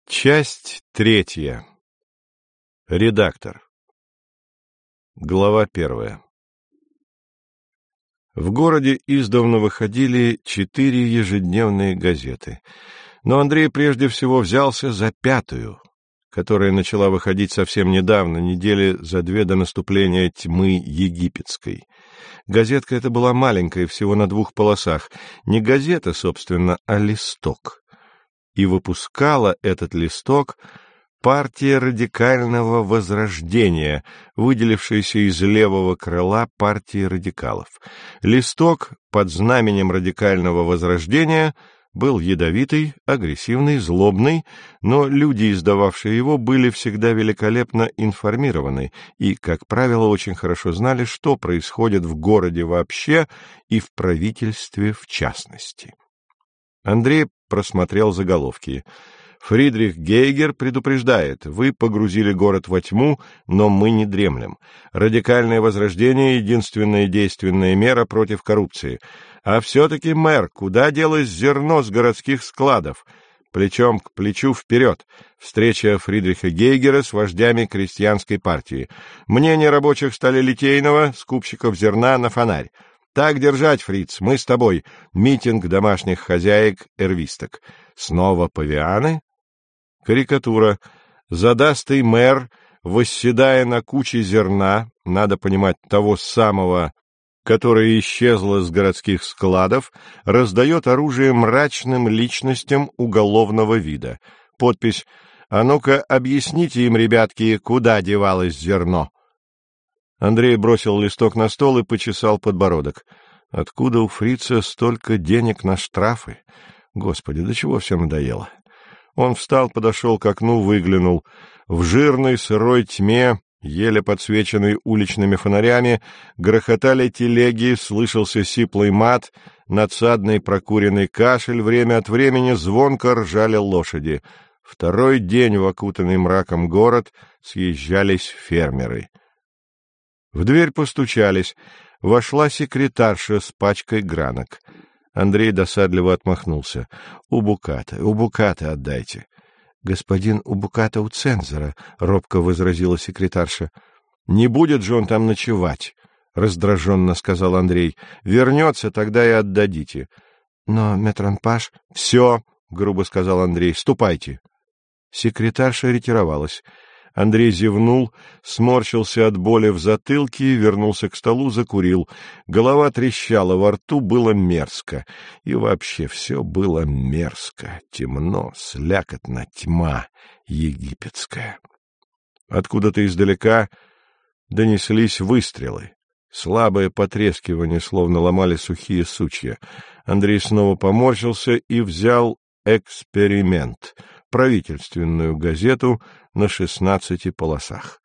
Часть третья. Редактор. Глава первая. В городе издавна выходили 4 ежедневные газеты, но Андрей прежде всего взялся за 5-ю, которая начала выходить совсем недавно, недели за 2 до наступления тьмы египетской. Газетка эта была маленькая, всего на 2 полосах, не газета, собственно, а листок. И выпускала этот листок партия радикального возрождения, выделившаяся из левого крыла партии радикалов. Листок под знаменем радикального возрождения был ядовитый, агрессивный, злобный, но люди, издававшие его, были всегда великолепно информированы и, как правило, очень хорошо знали, что происходит в городе вообще и в правительстве в частности. Андрей просмотрел заголовки. Фридрих Гейгер предупреждает: вы погрузили город во тьму, но мы не дремлем. Радикальное возрождение — единственная действенная мера против коррупции. А все-таки, мэр, куда делось зерно с городских складов? Плечом к плечу вперед. Встреча Фридриха Гейгера с вождями крестьянской партии. Мнение рабочих сталелитейного, скупщиков зерна на фонарь. Так держать, фриц, мы с тобой. Митинг домашних хозяек-эрвисток. Снова павианы? Карикатура. Задастый мэр, восседая на куче зерна, надо понимать, того самого, которое исчезло с городских складов, раздает оружие мрачным личностям уголовного вида. Подпись: «А ну-ка, объясните им, ребятки, куда девалось зерно». Андрей бросил листок на стол и почесал подбородок. Откуда у фрица столько денег на штрафы? Господи, до чего все надоело? Он встал, подошел к окну, выглянул. В жирной сырой тьме, еле подсвеченной уличными фонарями, грохотали телеги, слышался сиплый мат, надсадный прокуренный кашель, время от времени звонко ржали лошади. Второй день в окутанный мраком город съезжались фермеры. В дверь постучались. Вошла секретарша с пачкой гранок. Андрей досадливо отмахнулся. — Убуката отдайте. — Господин Убуката у цензора, — робко возразила секретарша. — Не будет же он там ночевать, — раздраженно сказал Андрей. — Вернется, тогда и отдадите. — Но, метранпаш... — Все, — грубо сказал Андрей, — ступайте. Секретарша ретировалась. Андрей зевнул, сморщился от боли в затылке, вернулся к столу, закурил. Голова трещала, во рту было мерзко. И вообще все было мерзко. Темно, слякотно, тьма египетская. Откуда-то издалека донеслись выстрелы. Слабое потрескивание, словно ломали сухие сучья. Андрей снова поморщился и взял «Эксперимент», правительственную газету на 16 полосах.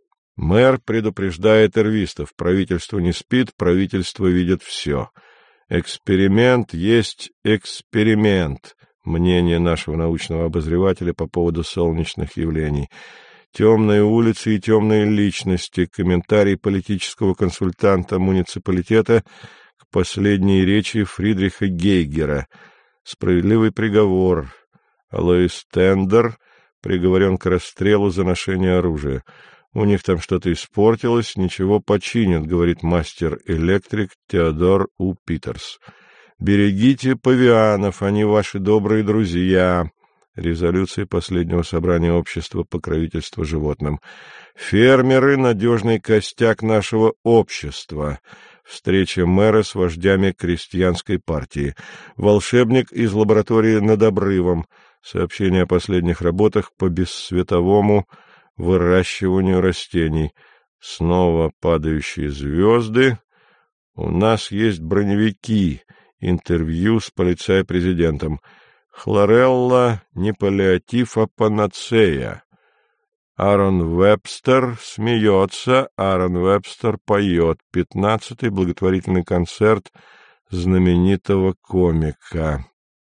Мэр предупреждает эрвистов: правительство не спит, правительство видит все. Эксперимент есть эксперимент. Мнение нашего научного обозревателя по поводу солнечных явлений. Темные улицы и темные личности. Комментарий политического консультанта муниципалитета к последней речи Фридриха Гейгера. Справедливый приговор. Алоис Тендер приговорен к расстрелу за ношение оружия. У них там что-то испортилось, ничего починят, говорит мастер-электрик Теодор У. Питерс. Берегите павианов, они ваши добрые друзья. Резолюция последнего собрания общества покровительства животным. Фермеры — надежный костяк нашего общества. Встреча мэра с вождями крестьянской партии. Волшебник из лаборатории над обрывом. Сообщение о последних работах по бессветовому выращиванию растений. Снова падающие звезды. У нас есть броневики. Интервью с полицай-президентом. Хлорелла не паллиатив, а панацея. Аарон Вебстер смеется, Аарон Вебстер поет. 15-й благотворительный концерт знаменитого комика.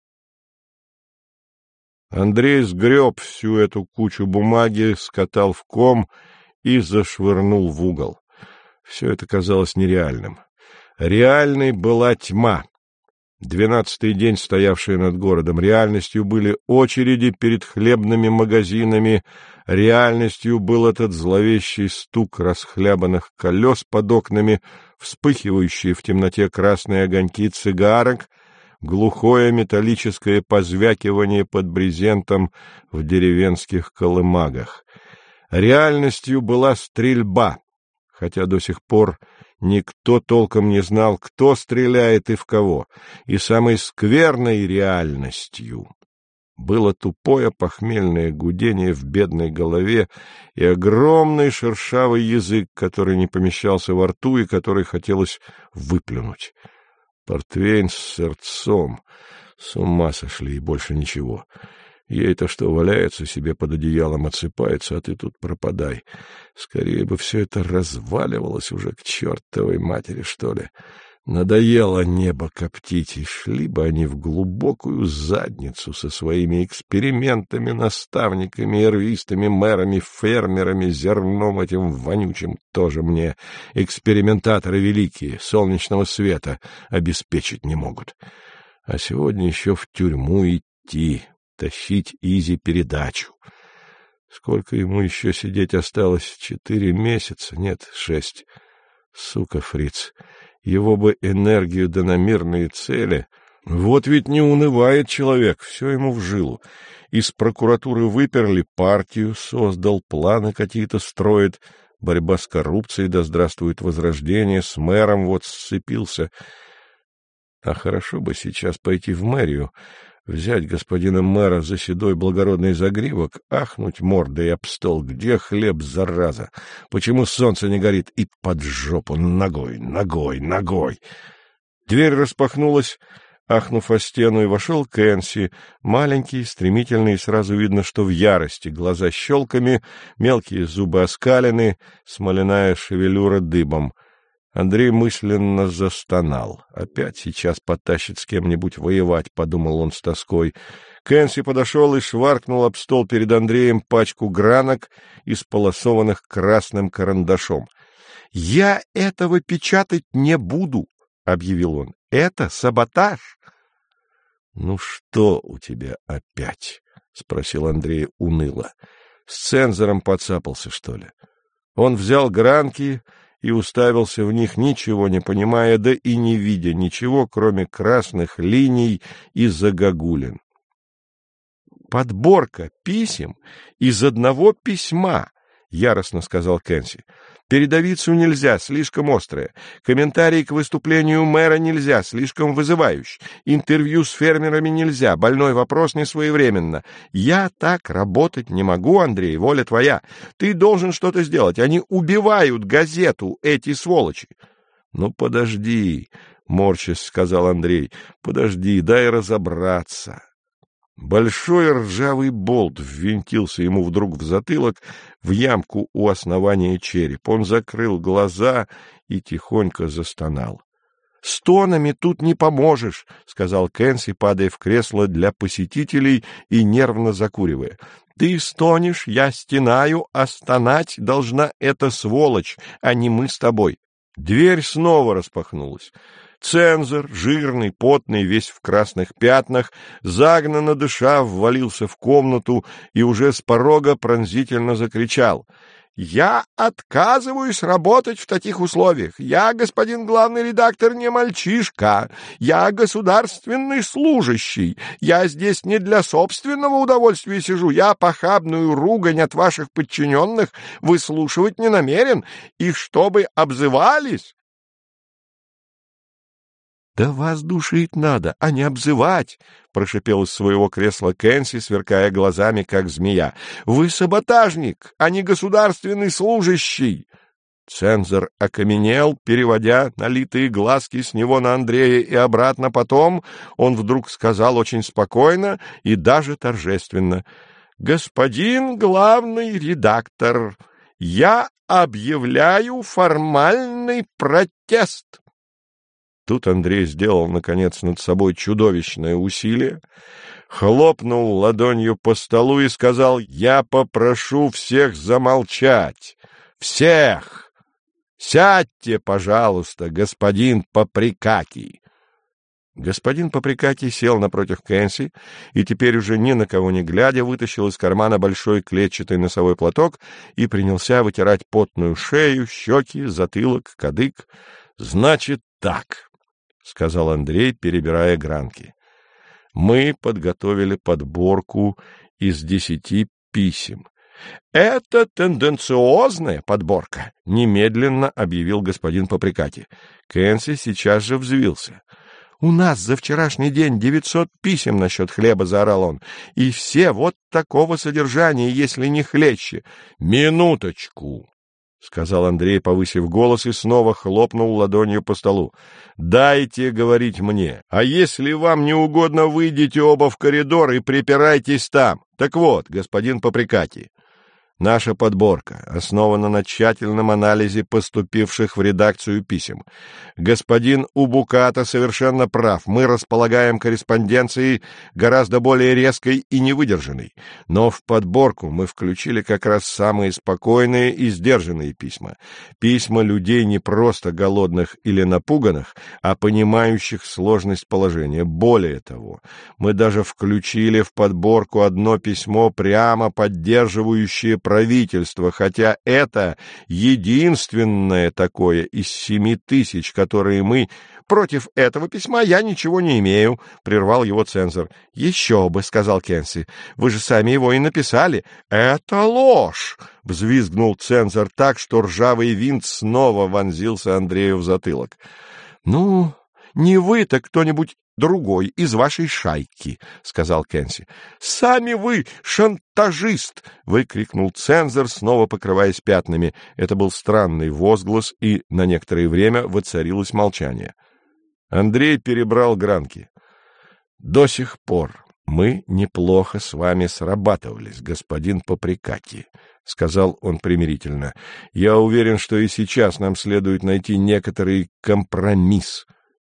Андрей сгреб всю эту кучу бумаги, скатал в ком и зашвырнул в угол. Все это казалось нереальным. Реальной была тьма. 12-й день, стоявшие над городом. Реальностью были очереди перед хлебными магазинами, реальностью был этот зловещий стук расхлябанных колес под окнами, вспыхивающие в темноте красные огоньки цигарок, глухое металлическое позвякивание под брезентом в деревенских колымагах. Реальностью была стрельба, хотя до сих пор никто толком не знал, кто стреляет и в кого, и самой скверной реальностью было тупое похмельное гудение в бедной голове и огромный шершавый язык, который не помещался во рту и который хотелось выплюнуть. Портвейн с сырцом. С ума сошли, и больше ничего. Ей-то что, валяется себе под одеялом, отсыпается, а ты тут пропадай. Скорее бы все это разваливалось уже к чертовой матери, что ли. Надоело небо коптить, и шли бы они в глубокую задницу со своими экспериментами, наставниками, эрвистами, мэрами, фермерами, зерном этим вонючим. Тоже мне экспериментаторы великие, солнечного света обеспечить не могут. А сегодня еще в тюрьму идти, тащить Изи-передачу. Сколько ему еще сидеть осталось? 4 месяца? Нет, 6. Сука, фриц. Его бы энергию да на мирные цели. Вот ведь не унывает человек, все ему в жилу. Из прокуратуры выперли, партию создал, планы какие-то строит. Борьба с коррупцией, да здравствует возрождение, с мэром вот сцепился. А хорошо бы сейчас пойти в мэрию, взять господина мэра за седой благородный загривок, ахнуть мордой об стол. Где хлеб, зараза? Почему солнце не горит? И под жопу ногой, ногой, ногой. Дверь распахнулась, ахнув о стену, и вошел Кэнси, маленький, стремительный, сразу видно, что в ярости, глаза щелками, мелкие зубы оскалены, смоляная шевелюра дыбом. Андрей мысленно застонал. Опять сейчас потащит с кем-нибудь воевать, — подумал он с тоской. Кэнси подошел и шваркнул об стол перед Андреем пачку гранок, исполосованных красным карандашом. — Я этого печатать не буду, — объявил он. — Это саботаж. — Ну что у тебя опять? — спросил Андрей уныло. — С цензором подцапался, что ли? Он взял гранки и уставился в них, ничего не понимая, да и не видя ничего, кроме красных линий и загогулин. «Подборка писем из одного письма», — яростно сказал Кэнси. «Передовицу нельзя, слишком острое. Комментарий к выступлению мэра нельзя, слишком вызывающий. Интервью с фермерами нельзя, больной вопрос несвоевременно. Я так работать не могу, Андрей, воля твоя. Ты должен что-то сделать. Они убивают газету, эти сволочи». «Ну, подожди», — морщась сказал Андрей, — «подожди, дай разобраться». Большой ржавый болт ввинтился ему вдруг в затылок, в ямку у основания черепа. Он закрыл глаза и тихонько застонал. — Стонами тут не поможешь, — сказал Кэнси, падая в кресло для посетителей и нервно закуривая. — Ты стонешь, я стенаю, а стонать должна эта сволочь, а не мы с тобой. Дверь снова распахнулась. Цензор, жирный, потный, весь в красных пятнах, загнанно дыша, ввалился в комнату и уже с порога пронзительно закричал: «Я отказываюсь работать в таких условиях. Я, господин главный редактор, не мальчишка. Я государственный служащий. Я здесь не для собственного удовольствия сижу. Я похабную ругань от ваших подчиненных выслушивать не намерен. И чтобы обзывались...» «Да вас душить надо, а не обзывать!» — прошипел из своего кресла Кэнси, сверкая глазами, как змея. «Вы саботажник, а не государственный служащий!» Цензор окаменел, переводя налитые глазки с него на Андрея и обратно. Потом он вдруг сказал очень спокойно и даже торжественно: «Господин главный редактор, я объявляю формальный протест!» Тут Андрей сделал, наконец, над собой чудовищное усилие, хлопнул ладонью по столу и сказал: «Я попрошу всех замолчать! Всех! Сядьте, пожалуйста, господин Поприкакий!» Господин Попрекати сел напротив Кэнси и теперь уже ни на кого не глядя вытащил из кармана большой клетчатый носовой платок и принялся вытирать потную шею, щеки, затылок, кадык. — Значит так, — сказал Андрей, перебирая гранки. — Мы подготовили подборку из 10 писем. — Это тенденциозная подборка, — немедленно объявил господин Попрекати. Кэнси сейчас же взвился. — У нас за вчерашний день 900 писем насчет хлеба, — заорал он, — и все вот такого содержания, если не хлеще. — Минуточку, — сказал Андрей, повысив голос, и снова хлопнул ладонью по столу. — Дайте говорить мне. А если вам не угодно, выйдите оба в коридор и припирайтесь там. Так вот, господин Попрекати, наша подборка основана на тщательном анализе поступивших в редакцию писем. Господин Убуката совершенно прав. Мы располагаем корреспонденцией гораздо более резкой и невыдержанной. Но в подборку мы включили как раз самые спокойные и сдержанные письма. Письма людей не просто голодных или напуганных, а понимающих сложность положения. Более того, мы даже включили в подборку одно письмо, прямо поддерживающее правительство, хотя это единственное такое из 7000, которые мы... — Против этого письма я ничего не имею, — прервал его цензор. — Еще бы, — сказал Кэнси, — вы же сами его и написали. — Это ложь! — взвизгнул цензор так, что ржавый винт снова вонзился Андрею в затылок. — Ну, не вы, так кто-нибудь другой из вашей шайки, — сказал Кэнси. — Сами вы шантажист! — выкрикнул цензор, снова покрываясь пятнами. Это был странный возглас, и на некоторое время воцарилось молчание. Андрей перебрал гранки. — До сих пор мы неплохо с вами срабатывались, господин Попрекати, — сказал он примирительно. — Я уверен, что и сейчас нам следует найти некоторый компромисс.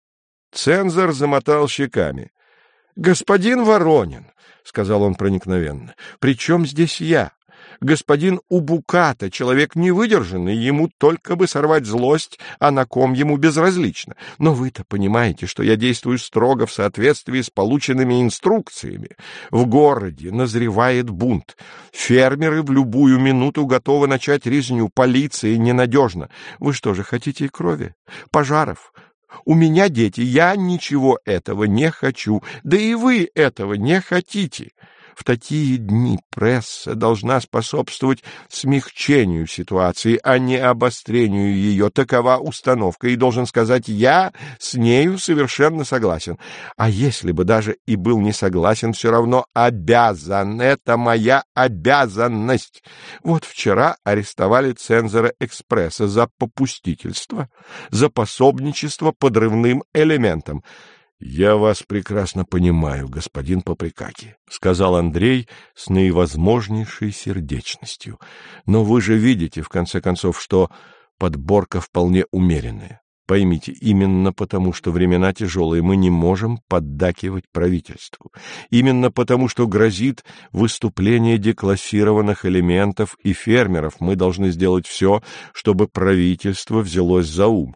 Цензор замотал щеками. — Господин Воронин, — сказал он проникновенно, — при чем здесь я? Господин Убуката — человек невыдержанный, ему только бы сорвать злость, а на ком ему безразлично. Но вы-то понимаете, что я действую строго в соответствии с полученными инструкциями. В городе назревает бунт. Фермеры в любую минуту готовы начать резню. Полиция ненадежна. Вы что же, хотите крови? Пожаров? У меня дети, я ничего этого не хочу, да и вы этого не хотите. В такие дни пресса должна способствовать смягчению ситуации, а не обострению ее. Такова установка, и, должен сказать, я с нею совершенно согласен. А если бы даже и был не согласен, все равно обязан. Это моя обязанность. Вот вчера арестовали цензора «Экспресса» за попустительство, за пособничество подрывным элементам. — Я вас прекрасно понимаю, господин Попрекати, — сказал Андрей с наивозможнейшей сердечностью. — Но вы же видите, в конце концов, что подборка вполне умеренная. Поймите, именно потому, что времена тяжелые, мы не можем поддакивать правительству. Именно потому, что грозит выступление деклассированных элементов и фермеров, мы должны сделать все, чтобы правительство взялось за ум.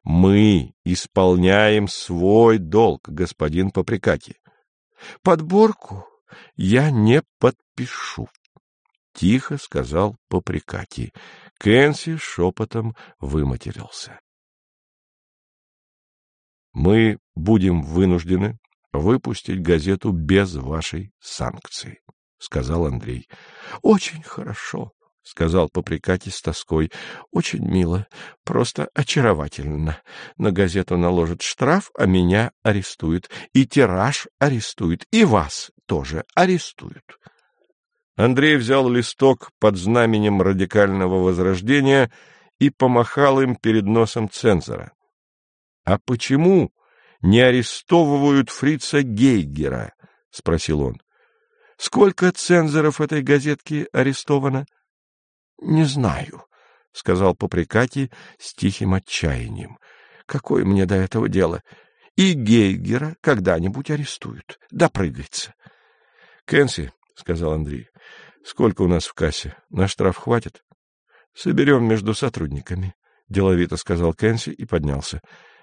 Мы исполняем свой долг, господин Попрекати. — Подборку я не подпишу, — тихо сказал Попрекати. Кэнси шепотом выматерился. — Мы будем вынуждены выпустить газету без вашей санкции, — сказал Андрей. — Очень хорошо, — сказал Попрекати с тоской. — Очень мило, просто очаровательно. На газету наложат штраф, а меня арестуют. И тираж арестуют, и вас тоже арестуют. Андрей взял листок под знаменем радикального возрождения и помахал им перед носом цензора. — А почему не арестовывают фрица Гейгера? — спросил он. — Сколько цензоров этой газетки арестовано? — Не знаю, — сказал Попрекати с тихим отчаянием. — Какое мне до этого дело? И Гейгера когда-нибудь арестуют. Допрыгается. — Кэнси, — сказал Андрей, — сколько у нас в кассе? На штраф хватит? — Соберем между сотрудниками, — деловито сказал Кэнси и поднялся.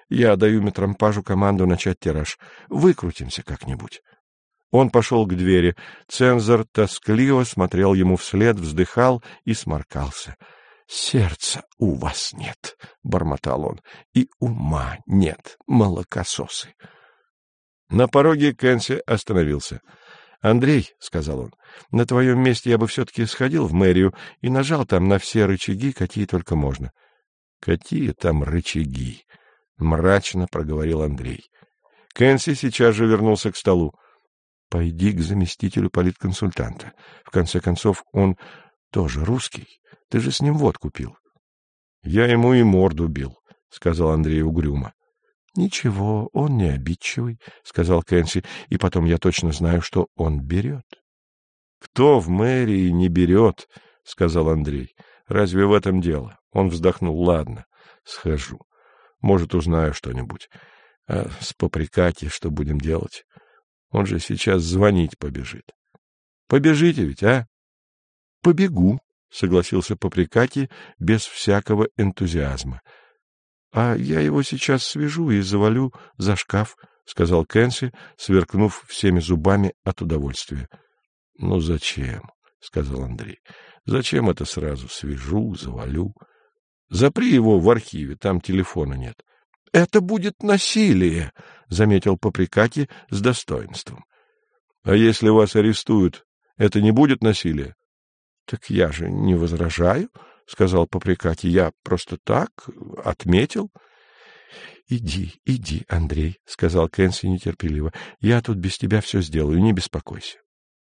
Я даю метромпажу команду начать тираж. Выкрутимся как-нибудь. Он пошел к двери. Цензор тоскливо смотрел ему вслед, вздыхал и сморкался. — Сердца у вас нет, — бормотал он, — и ума нет, молокососы. На пороге Кэнси остановился. — Андрей, — сказал он, — на твоем месте я бы все-таки сходил в мэрию и нажал там на все рычаги, какие только можно. — Какие там рычаги? — мрачно проговорил Андрей. Кэнси сейчас же вернулся к столу. — Пойди к заместителю политконсультанта. В конце концов, он тоже русский. Ты же с ним водку пил. — Я ему и морду бил, — сказал Андрей угрюмо. — Ничего, он не обидчивый, — сказал Кэнси, — и потом я точно знаю, что он берет. — Кто в мэрии не берет, — сказал Андрей. — Разве в этом дело? Он вздохнул. — Ладно, схожу. Может, узнаю что-нибудь. А с Поприкати что будем делать? Он же сейчас звонить побежит. Побежите ведь, а? — Побегу, — согласился Поприкати без всякого энтузиазма. — А я его сейчас свяжу и завалю за шкаф, — сказал Кэнси, сверкнув всеми зубами от удовольствия. — Ну, зачем? — сказал Андрей. — Зачем это сразу? Свяжу, завалю. Запри его в архиве, там телефона нет. — Это будет насилие, — заметил Поприкати с достоинством. — А если вас арестуют, это не будет насилие? — Так я же не возражаю, — сказал Поприкати. — Я просто так отметил. — Иди, Андрей, — сказал Кэнси нетерпеливо. — Я тут без тебя все сделаю, не беспокойся.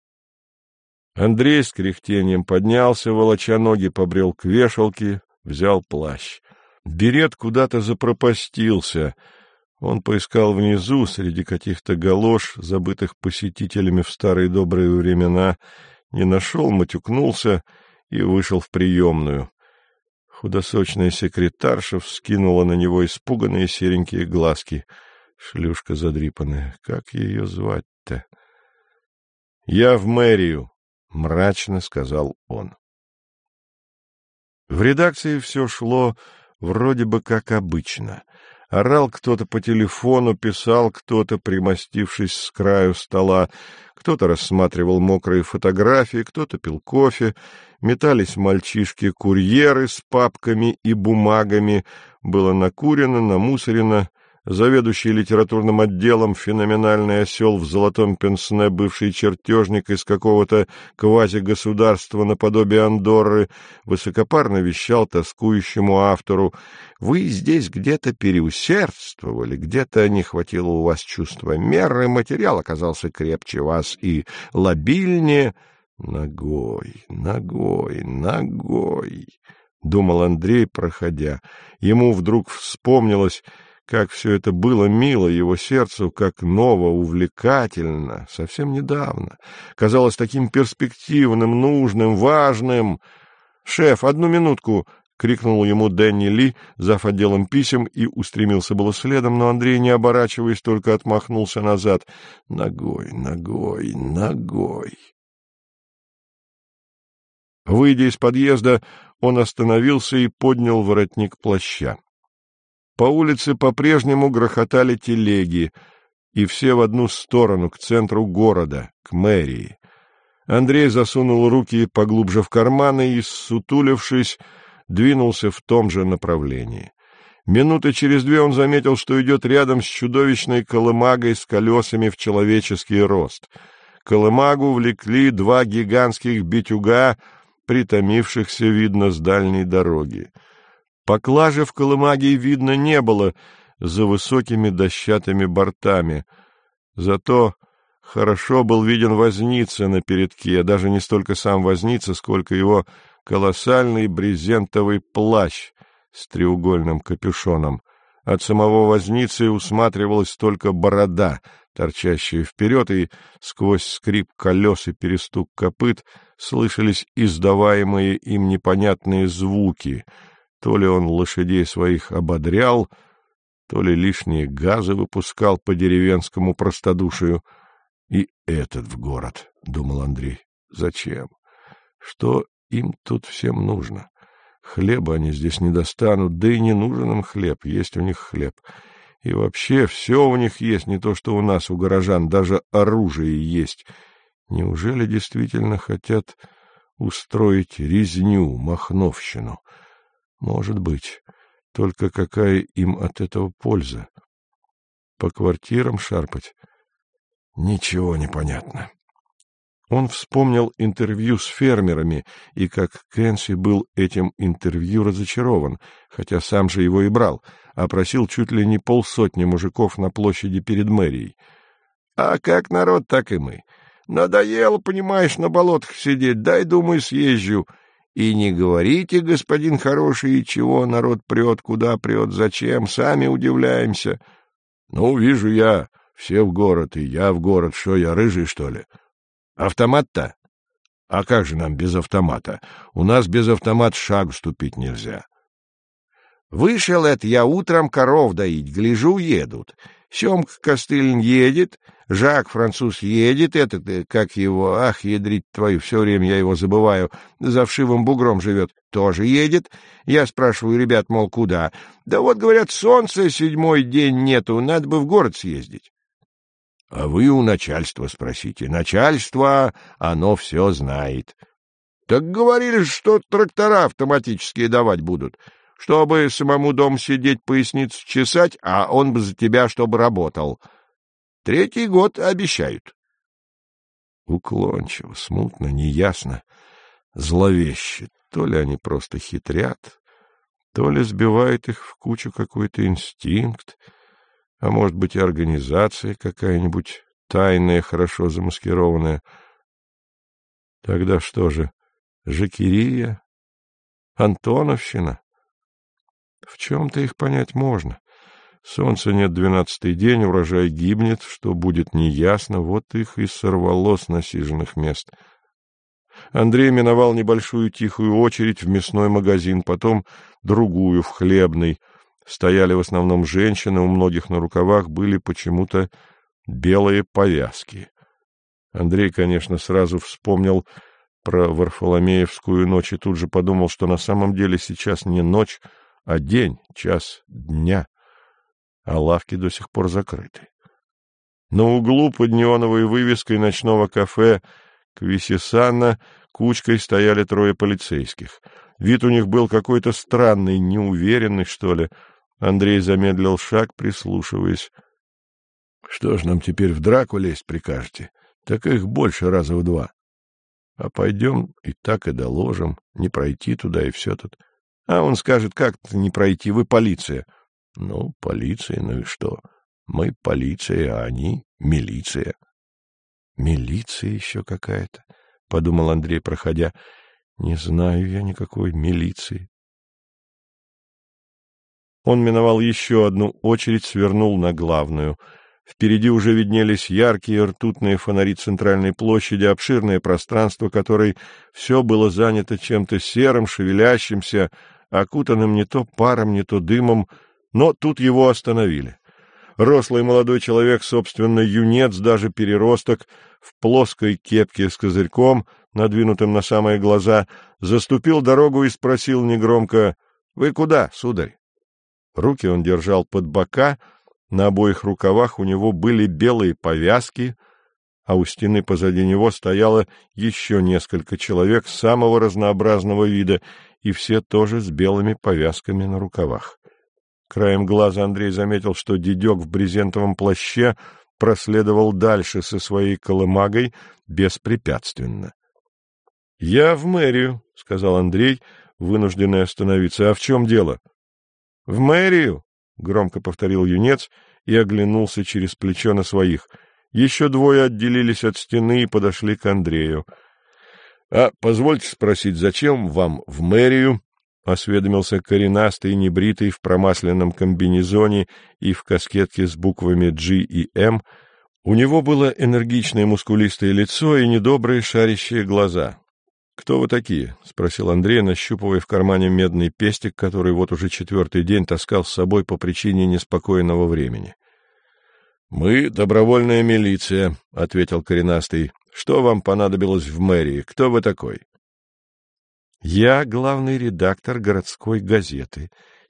Андрей с кряхтением поднялся, волоча ноги, побрел к вешалке, взял плащ. Берет куда-то запропастился. Он поискал внизу, среди каких-то галош, забытых посетителями в старые добрые времена, не нашел, матюкнулся и вышел в приемную. Худосочная секретарша вскинула на него испуганные серенькие глазки. Шлюшка задрипанная. Как ее звать-то? — Я в мэрию, — мрачно сказал он. В редакции все шло вроде бы как обычно. Орал кто-то по телефону, писал кто-то, примостившись с краю стола, кто-то рассматривал мокрые фотографии, кто-то пил кофе, метались мальчишки-курьеры с папками и бумагами, было накурено, намусорено. Заведующий литературным отделом, феноменальный осел в золотом пенсне, бывший чертежник из какого-то квазигосударства наподобие Андорры, высокопарно вещал тоскующему автору: «Вы здесь где-то переусердствовали, где-то не хватило у вас чувства меры, материал оказался крепче вас и лобильнее». «Ногой, ногой, ногой», — думал Андрей, проходя. Ему вдруг вспомнилось, как все это было мило его сердцу, как ново, увлекательно, совсем недавно. Казалось таким перспективным, нужным, важным. «Шеф, одну минутку!» — крикнул ему Дэнни Ли, зав. Отделом писем, и устремился было следом, но Андрей, не оборачиваясь, только отмахнулся назад. «Ногой, ногой, ногой!» Выйдя из подъезда, он остановился и поднял воротник плаща. По улице по-прежнему грохотали телеги, и все в одну сторону, к центру города, к мэрии. Андрей засунул руки поглубже в карманы и, ссутулившись, двинулся в том же направлении. Минуты через две он заметил, что идет рядом с чудовищной колымагой с колесами в человеческий рост. Колымагу влекли два гигантских битюга, притомившихся, видно, с дальней дороги. Поклажи в колымаге видно не было за высокими дощатыми бортами. Зато хорошо был виден возница на передке, даже не столько сам возница, сколько его колоссальный брезентовый плащ с треугольным капюшоном. От самого возницы усматривалась только борода, торчащая вперед, и сквозь скрип колес и перестук копыт слышались издаваемые им непонятные звуки. То ли он лошадей своих ободрял, то ли лишние газы выпускал по деревенскому простодушию. И этот в город, — думал Андрей. Зачем? Что им тут всем нужно? Хлеба они здесь не достанут, да и не нужен им хлеб, есть у них хлеб. И вообще все у них есть, не то что у нас, у горожан, даже оружие есть. Неужели действительно хотят устроить резню, махновщину? Может быть. Только какая им от этого польза? По квартирам шарпать? Ничего не понятно. Он вспомнил интервью с фермерами, и как Кэнси был этим интервью разочарован, хотя сам же его и брал, опросил чуть ли не 50 мужиков на площади перед мэрией. А как народ, так и мы. Надоело, понимаешь, на болотах сидеть, дай, думаю, съезжу. И не говорите, господин хороший, чего народ прет, куда прет, зачем, сами удивляемся. Ну, вижу я, все в город, и я в город, что я, рыжий, что ли? Автомат-то? А как же нам без автомата? У нас без автомата шагу ступить нельзя. Вышел это я утром коров доить, гляжу, едут. Семка Костылин едет, Жак француз едет, этот, как его, ах, ядрить твою, все время я его забываю, за вшивым бугром живет, тоже едет. Я спрашиваю ребят, мол, куда? Да вот, говорят, солнца 7-й день нету, надо бы в город съездить. А вы у начальства спросите. Начальство, оно все знает. Так говорили, что трактора автоматические давать будут, чтобы самому дом сидеть, поясницу чесать, а он бы за тебя, чтобы работал. 3-й год обещают. Уклончиво, смутно, неясно, зловеще. То ли они просто хитрят, то ли сбивает их в кучу какой-то инстинкт, а может быть и организация какая-нибудь тайная, хорошо замаскированная. Тогда что же, Жакирия? Антоновщина? В чем-то их понять можно. Солнца нет 12-й день, урожай гибнет, что будет неясно, вот их и сорвало с насиженных мест. Андрей миновал небольшую тихую очередь в мясной магазин, потом другую в хлебный. Стояли в основном женщины, у многих на рукавах были почему-то белые повязки. Андрей, конечно, сразу вспомнил про Варфоломеевскую ночь и тут же подумал, что на самом деле сейчас не ночь, а день, час дня, а лавки до сих пор закрыты. На углу под неоновой вывеской ночного кафе Квисисана кучкой стояли 3 полицейских. Вид у них был какой-то странный, неуверенный, что ли. Андрей замедлил шаг, прислушиваясь. — Что ж нам теперь в драку лезть прикажете? Так их больше раза в 2. А пойдем и так и доложим, не пройти туда и все тут. А он скажет, как-то не пройти, вы полиция. Ну, полиция, ну и что? Мы полиция, а они милиция. Милиция еще какая-то, — подумал Андрей, проходя. Не знаю я никакой милиции. Он миновал еще одну очередь, свернул на главную. Впереди уже виднелись яркие ртутные фонари центральной площади, обширное пространство, которое все было занято чем-то серым, шевелящимся, окутанным не то паром, не то дымом, но тут его остановили. Рослый молодой человек, собственно, юнец, даже переросток, в плоской кепке с козырьком, надвинутым на самые глаза, заступил дорогу и спросил негромко: — Вы куда, сударь? Руки он держал под бока, на обоих рукавах у него были белые повязки, а у стены позади него стояло еще несколько человек самого разнообразного вида, и все тоже с белыми повязками на рукавах. Краем глаза Андрей заметил, что дедек в брезентовом плаще проследовал дальше со своей колымагой беспрепятственно. — Я в мэрию, — сказал Андрей, вынужденный остановиться. — А в чем дело? — В мэрию, — громко повторил юнец и оглянулся через плечо на своих. Еще 2 отделились от стены и подошли к Андрею. — А позвольте спросить, зачем вам в мэрию? — осведомился коренастый, небритый, в промасленном комбинезоне и в каскетке с буквами G и M. У него было энергичное мускулистое лицо и недобрые шарящие глаза. — Кто вы такие? — спросил Андрей, нащупывая в кармане медный пестик, который вот уже 4-й день таскал с собой по причине неспокойного времени. — Мы добровольная милиция, — ответил коренастый. — Что вам понадобилось в мэрии? Кто вы такой? — Я главный редактор городской газеты,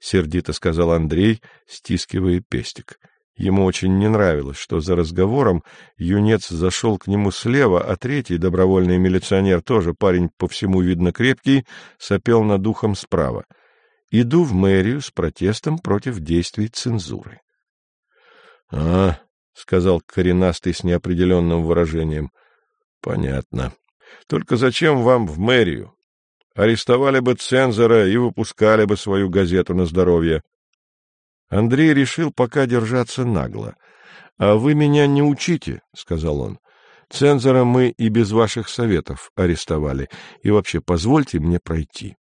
сердито сказал Андрей, стискивая пестик. Ему очень не нравилось, что за разговором юнец зашел к нему слева, а третий, добровольный милиционер, тоже парень по всему видно крепкий, сопел над ухом справа. «Иду в мэрию с протестом против действий цензуры». — сказал коренастый с неопределенным выражением. — Понятно. Только зачем вам в мэрию? Арестовали бы цензора и выпускали бы свою газету на здоровье. Андрей решил пока держаться нагло. — А вы меня не учите, — сказал он. — Цензора мы и без ваших советов арестовали. И вообще, позвольте мне пройти.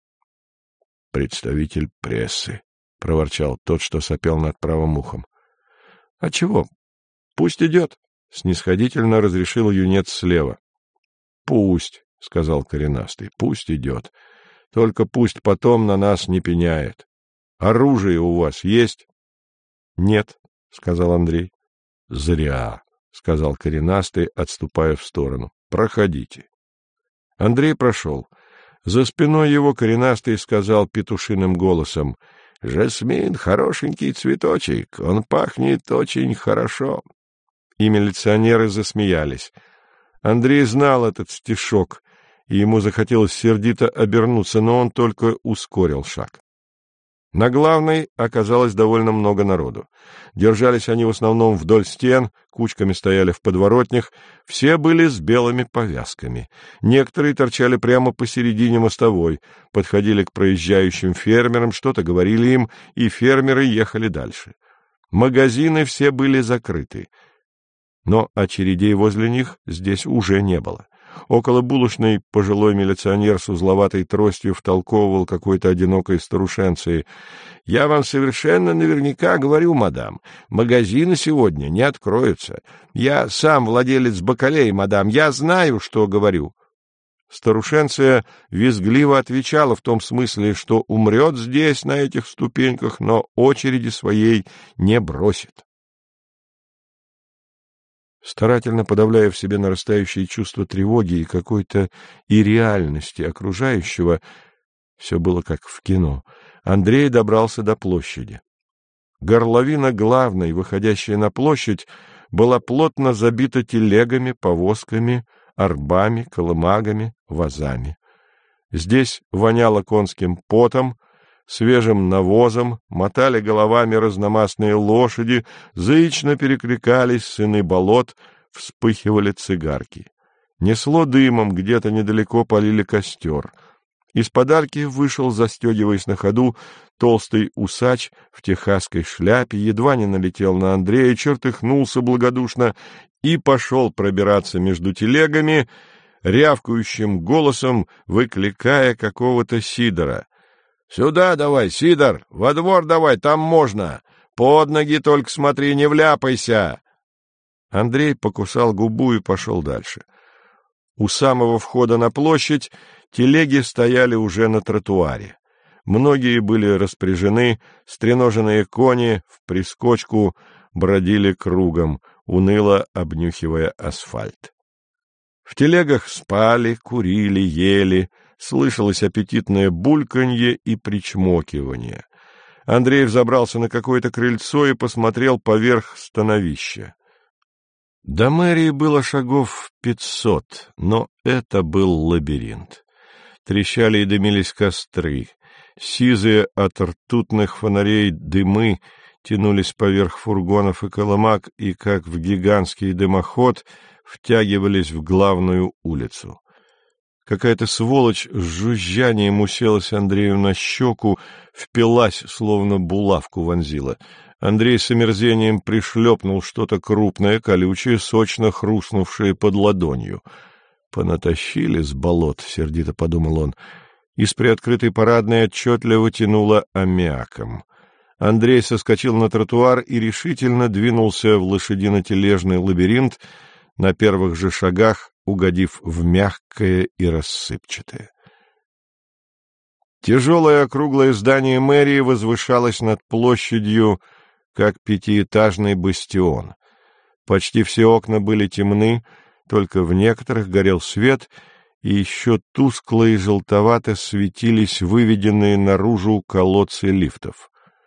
— Представитель прессы, — проворчал тот, что сопел над правым ухом. — А чего? Пусть идет, — снисходительно разрешил юнец слева. — Пусть, — сказал коренастый, — пусть идет. Только пусть потом на нас не пеняет. Оружие у вас есть? — Нет, — сказал Андрей. — Зря, — сказал коренастый, отступая в сторону. — Проходите. Андрей прошел. За спиной его коренастый сказал петушиным голосом: — Жасмин — хорошенький цветочек, он пахнет очень хорошо. И милиционеры засмеялись. Андрей знал этот стишок, и ему захотелось сердито обернуться, но он только ускорил шаг. На главной оказалось довольно много народу. Держались они в основном вдоль стен, кучками стояли в подворотнях, все были с белыми повязками. Некоторые торчали прямо посередине мостовой, подходили к проезжающим фермерам, что-то говорили им, и фермеры ехали дальше. Магазины все были закрыты, но очередей возле них здесь уже не было. Около булочной пожилой милиционер с узловатой тростью втолковывал какой-то одинокой старушенции: — Я вам совершенно наверняка говорю, мадам, магазины сегодня не откроются. Я сам владелец бакалеи, мадам, я знаю, что говорю. Старушенция визгливо отвечала в том смысле, что умрет здесь, на этих ступеньках, но очереди своей не бросит. Старательно подавляя в себе нарастающее чувство тревоги и какой-то ирреальности окружающего, все было как в кино, Андрей добрался до площади. Горловина главной, выходящая на площадь, была плотно забита телегами, повозками, арбами, колымагами, вазами. Здесь воняло конским потом, свежим навозом, мотали головами разномастные лошади, зычно перекликались сыны болот, вспыхивали цигарки. Несло дымом, где-то недалеко полили костер. Из-под арки вышел, застегиваясь на ходу, толстый усач в техасской шляпе, едва не налетел на Андрея, чертыхнулся благодушно и пошел пробираться между телегами, рявкающим голосом выкликая какого-то Сидора. — Сюда давай, Сидор, во двор давай, там можно. Под ноги только смотри, не вляпайся. Андрей покусал губу и пошел дальше. У самого входа на площадь телеги стояли уже на тротуаре. Многие были распряжены, стреноженные кони в прискочку бродили кругом, уныло обнюхивая асфальт. В телегах спали, курили, ели, слышалось аппетитное бульканье и причмокивание. Андрей взобрался на какое-то крыльцо и посмотрел поверх становища. До мэрии было шагов 500, но это был лабиринт. Трещали и дымились костры. Сизые от ртутных фонарей дымы тянулись поверх фургонов и колымаг и, как в гигантский дымоход, втягивались в главную улицу. Какая-то сволочь с жужжанием уселась Андрею на щеку, впилась, словно булавку вонзила. Андрей с омерзением пришлепнул что-то крупное, колючее, сочно хрустнувшее под ладонью. «Понатащили с болот», — сердито подумал он. Из приоткрытой парадной отчетливо тянуло аммиаком. Андрей соскочил на тротуар и решительно двинулся в лошадино-тележный лабиринт, на первых же шагах угодив в мягкое и рассыпчатое. Тяжелое округлое здание мэрии возвышалось над площадью, как пятиэтажный бастион. Почти все окна были темны, только в некоторых горел свет, и еще тускло и желтовато светились выведенные наружу колодцы лифтов.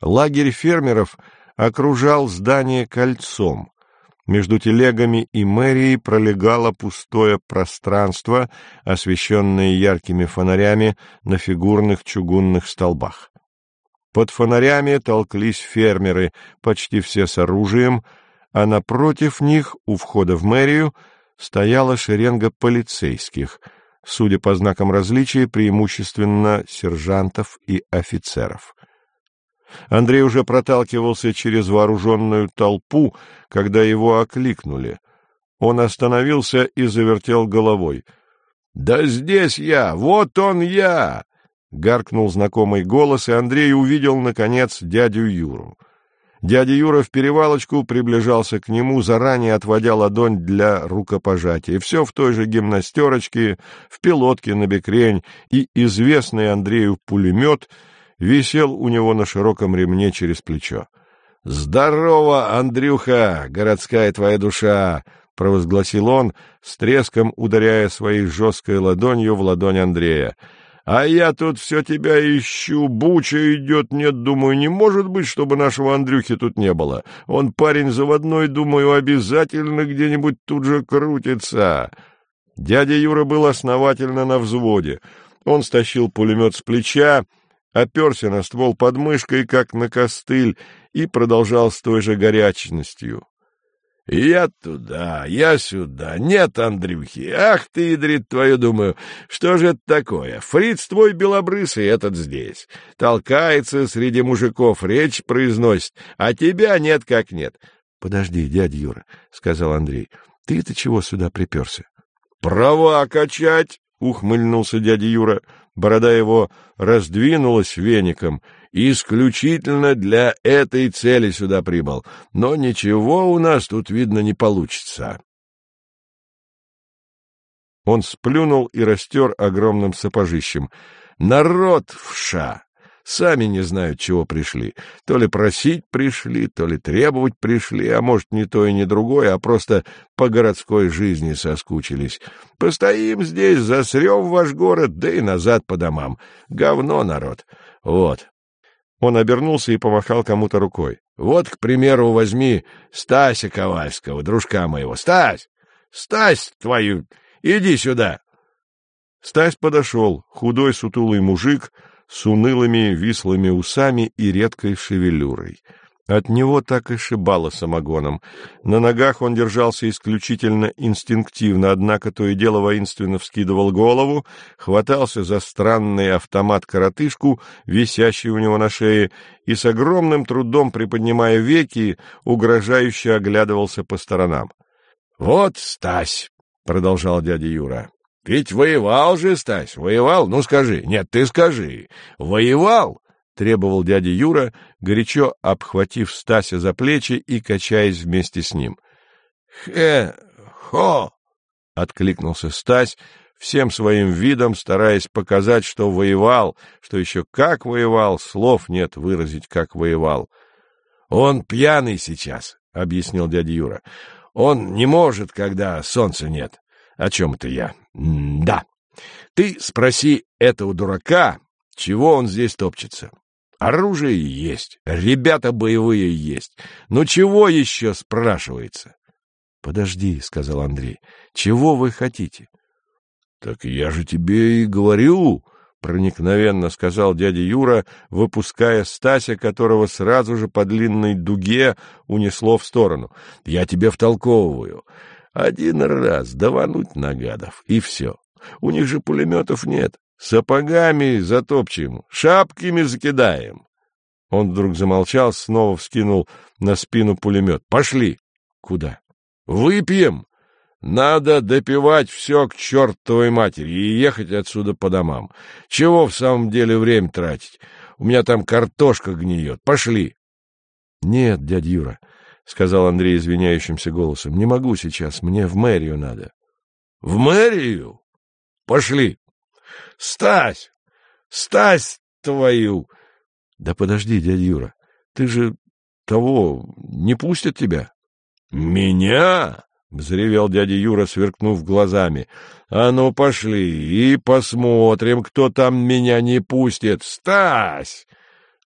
Лагерь фермеров окружал здание кольцом. Между телегами и мэрией пролегало пустое пространство, освещенное яркими фонарями на фигурных чугунных столбах. Под фонарями толклись фермеры, почти все с оружием, а напротив них, у входа в мэрию, стояла шеренга полицейских, судя по знакам различия, преимущественно сержантов и офицеров. Андрей уже проталкивался через вооруженную толпу, когда его окликнули. Он остановился и завертел головой. — Да здесь я! Вот он я! — гаркнул знакомый голос, и Андрей увидел, наконец, дядю Юру. Дядя Юра в перевалочку приближался к нему, заранее отводя ладонь для рукопожатия. Все в той же гимнастерочке, в пилотке на бекрень, и известный Андрею пулемет висел у него на широком ремне через плечо. — Здорово, Андрюха, городская твоя душа! — провозгласил он, с треском ударяя своей жесткой ладонью в ладонь Андрея. — А я тут все тебя ищу, буча идет, нет, думаю, не может быть, чтобы нашего Андрюхи тут не было. Он парень заводной, думаю, обязательно где-нибудь тут же крутится. Дядя Юра был основательно на взводе. Он стащил пулемет с плеча, оперся на ствол под мышкой, как на костыль, и продолжал с той же горячностью. Я туда, я сюда, нет Андрюхи, ах ты, ядрит твою, думаю, что же это такое? Фриц твой белобрысый этот здесь, толкается среди мужиков, речь произносит, а тебя нет как нет. — Подожди, дядя Юра, — сказал Андрей, — ты-то чего сюда приперся? — Права качать, — ухмыльнулся дядя Юра. Борода его раздвинулась веником. Исключительно для этой цели сюда прибыл. Но ничего у нас тут, видно, не получится. Он сплюнул и растер огромным сапожищем. Народ вша! Сами не знают, чего пришли. То ли просить пришли, то ли требовать пришли, а может, не то и не другое, а просто по городской жизни соскучились. Постоим здесь, засрем ваш город, да и назад по домам. Говно, народ. Вот. Он обернулся и помахал кому-то рукой. Вот, к примеру, возьми Стася Ковальского, дружка моего. Стась! Стась твою! Иди сюда! Стась подошел, худой сутулый мужик, с унылыми вислыми усами и редкой шевелюрой. От него так и шибало самогоном. На ногах он держался исключительно инстинктивно, однако то и дело воинственно вскидывал голову, хватался за странный автомат-коротышку, висящий у него на шее, и с огромным трудом, приподнимая веки, угрожающе оглядывался по сторонам. — Вот Стась! — продолжал дядя Юра. — Ведь воевал же, Стась, воевал? Ну, скажи. Нет, ты скажи. Воевал? — требовал дядя Юра, горячо обхватив Стася за плечи и качаясь вместе с ним. — Хо! — откликнулся Стась, всем своим видом стараясь показать, что воевал, что еще как воевал, слов нет выразить, как воевал. — Он пьяный сейчас, — объяснил дядя Юра. — Он не может, когда солнца нет. О чем это я? Да. Ты спроси этого дурака, чего он здесь топчется. Оружие есть, ребята боевые есть. Ну чего еще спрашивается? — Подожди, — сказал Андрей, — чего вы хотите? — Так я же тебе и говорю, — проникновенно сказал дядя Юра, выпуская Стася, которого сразу же по длинной дуге унесло в сторону. — Я тебе втолковываю. Один раз давануть на гадов, и все. У них же пулеметов нет. Сапогами затопчем, шапками закидаем. Он вдруг замолчал, снова вскинул на спину пулемет. — Пошли! — Куда? — Выпьем! Надо допивать все к чертовой матери и ехать отсюда по домам. Чего в самом деле время тратить? У меня там картошка гниет. Пошли! — Нет, дядя Юра, — сказал Андрей извиняющимся голосом, — не могу сейчас, мне в мэрию надо. — В мэрию? Пошли! — Стась! Стась твою! — Да подожди, дядя Юра, ты же того не пустят тебя? — Меня? — взревел дядя Юра, сверкнув глазами. — А ну пошли и посмотрим, кто там меня не пустит. Стась!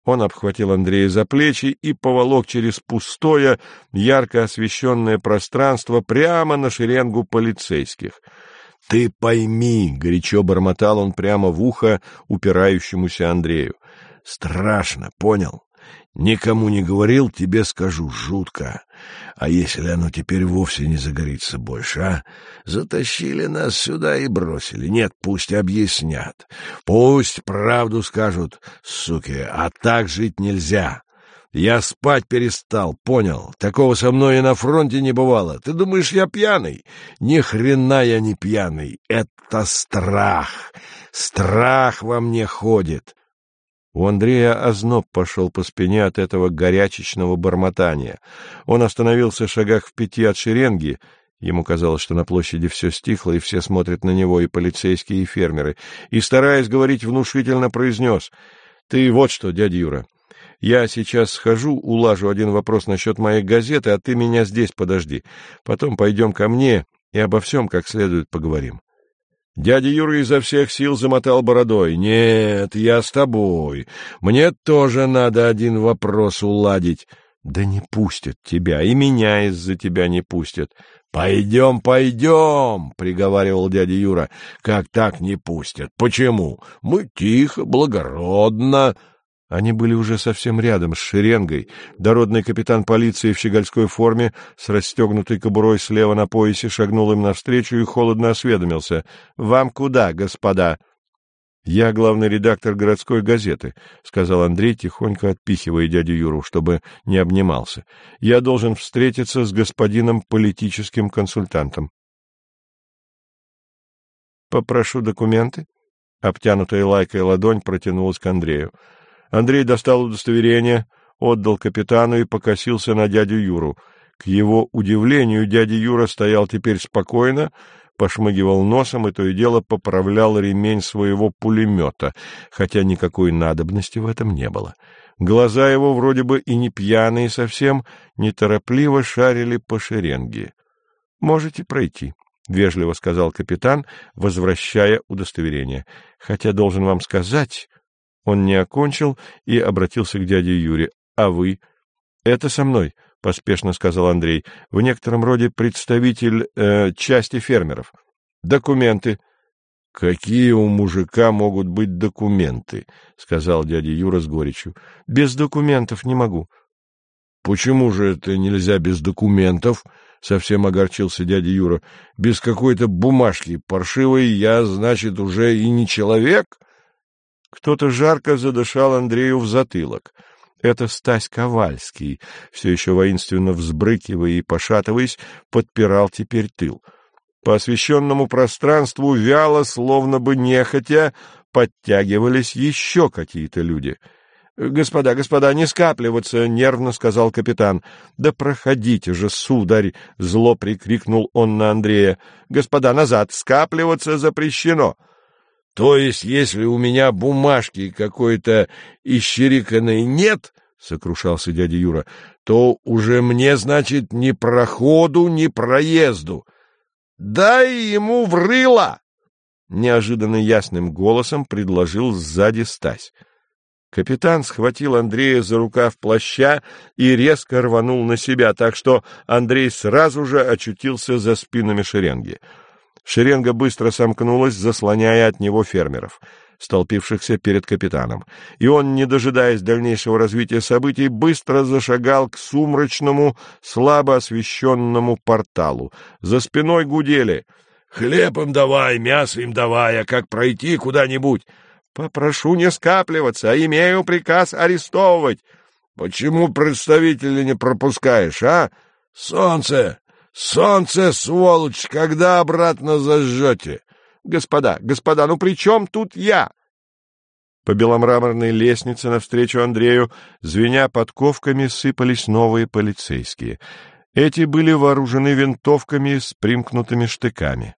Он обхватил Андрея за плечи и поволок через пустое, ярко освещенное пространство прямо на шеренгу полицейских. — Ты пойми, — горячо бормотал он прямо в ухо упирающемуся Андрею, — страшно, понял? Никому не говорил, тебе скажу, жутко. А если оно теперь вовсе не загорится больше, а? Затащили нас сюда и бросили. Нет, пусть объяснят. Пусть правду скажут, суки, а так жить нельзя. Я спать перестал, понял? Такого со мной и на фронте не бывало. Ты думаешь, я пьяный? Ни хрена я не пьяный. Это страх. Страх во мне ходит. У Андрея озноб пошел по спине от этого горячечного бормотания. Он остановился в шагах в 5 от шеренги. Ему казалось, что на площади все стихло, и все смотрят на него, и полицейские, и фермеры. И, стараясь говорить внушительно, произнес: — Ты вот что, дядя Юра, я сейчас схожу, улажу один вопрос насчет моей газеты, а ты меня здесь подожди. Потом пойдем ко мне и обо всем как следует поговорим. Дядя Юра изо всех сил замотал бородой. — Нет, я с тобой. Мне тоже надо один вопрос уладить. — Да не пустят тебя, и меня из-за тебя не пустят. — Пойдем, пойдем, — приговаривал дядя Юра. — Как так не пустят? Почему? Мы тихо, благородно. Они были уже совсем рядом с шеренгой. Дородный капитан полиции в щегольской форме с расстегнутой кобурой слева на поясе шагнул им навстречу и холодно осведомился: — Вам куда, господа? — Я главный редактор городской газеты, — сказал Андрей, тихонько отпихивая дядю Юру, чтобы не обнимался. — Я должен встретиться с господином политическим консультантом. — Попрошу документы. Обтянутая лайкой ладонь протянулась к Андрею. Андрей достал удостоверение, отдал капитану и покосился на дядю Юру. К его удивлению, дядя Юра стоял теперь спокойно, пошмыгивал носом и то и дело поправлял ремень своего пулемета, хотя никакой надобности в этом не было. Глаза его, вроде бы и не пьяные совсем, неторопливо шарили по шеренге. — Можете пройти, — вежливо сказал капитан, возвращая удостоверение. — Хотя должен вам сказать... Он не окончил и обратился к дяде Юре. — А вы? — Это со мной, — поспешно сказал Андрей. — В некотором роде представитель части фермеров. — Документы. — Какие у мужика могут быть документы? — сказал дядя Юра с горечью. — Без документов не могу. — Почему же это нельзя без документов? — совсем огорчился дядя Юра. — Без какой-то бумажки паршивой я, значит, уже и не человек? Кто-то жарко задышал Андрею в затылок. Это Стась Ковальский, все еще воинственно взбрыкивая и пошатываясь, подпирал теперь тыл. По освещенному пространству вяло, словно бы нехотя, подтягивались еще какие-то люди. — Господа, господа, не скапливаться! — нервно сказал капитан. — Да проходите же, сударь! — зло прикрикнул он на Андрея. — Господа, назад! Скапливаться запрещено! — То есть, если у меня бумажки какой-то исчериканной нет, — сокрушался дядя Юра, — то уже мне, значит, ни проходу, ни проезду. — Дай ему в рыло! — неожиданно ясным голосом предложил сзади Стась. Капитан схватил Андрея за рукав плаща и резко рванул на себя, так что Андрей сразу же очутился за спинами шеренги. Шеренга быстро сомкнулась, заслоняя от него фермеров, столпившихся перед капитаном, и он, не дожидаясь дальнейшего развития событий, быстро зашагал к сумрачному, слабо освещенному порталу. За спиной гудели: — Хлеб им давай, мясо им давай, а как пройти куда-нибудь? — Попрошу не скапливаться, а имею приказ арестовывать. — Почему представителей не пропускаешь, а? — Солнце! Солнце, сволочь, когда обратно зажжете? — Господа, господа, ну при чем тут я? По беломраморной лестнице навстречу Андрею, звеня подковками, сыпались новые полицейские. Эти были вооружены винтовками с примкнутыми штыками.